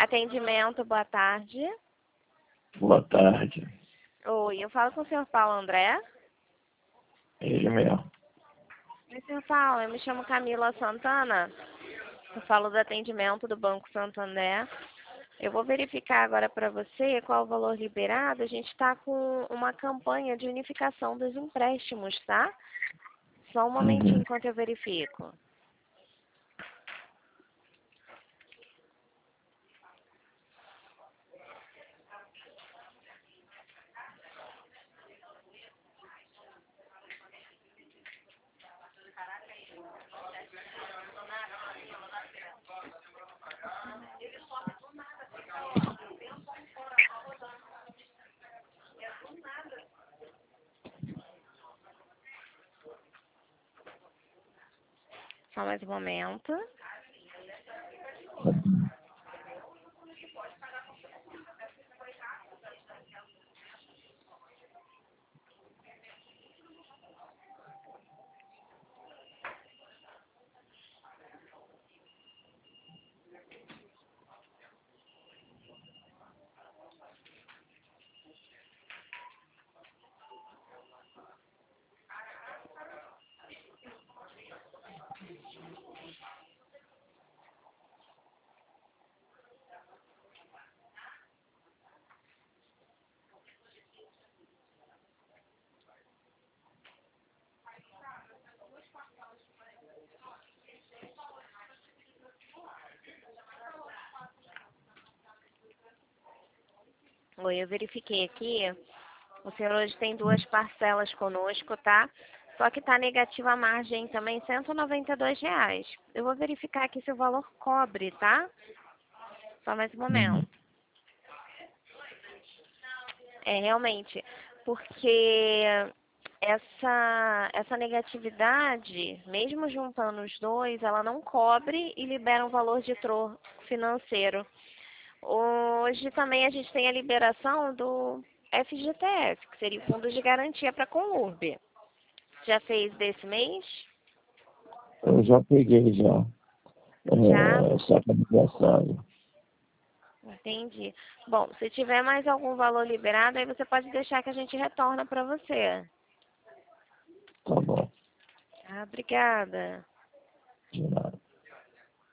Atendimento, boa tarde. Boa tarde. Oi, eu falo com o senhor Paulo André. Ele mesmo. Oi, senhor Paulo, eu me chamo Camila Santana. Eu falo do atendimento do Banco Santander. Eu vou verificar agora para você qual o valor liberado. A gente está com uma campanha de unificação dos empréstimos, tá? Só um momentinho enquanto eu verifico. Só mais um momento. Oi, eu verifiquei aqui. O senhor hoje tem 2 parcelas conosco, tá? Só que tá negativa a margem também, R$ 192. Eu vou verificar aqui se o valor cobre, tá? Só mais um momento. É, realmente, porque essa negatividade, mesmo juntando os dois, ela não cobre e libera um valor de troco financeiro. Hoje também a gente tem a liberação do FGTS, que seria o Fundo de Garantia para a Conurb. Já fez desse mês? Eu já peguei já. Já? Só para aniversário. Entendi. Bom, se tiver mais algum valor liberado, aí você pode deixar que a gente retorna para você. Tá bom. Obrigada. De nada.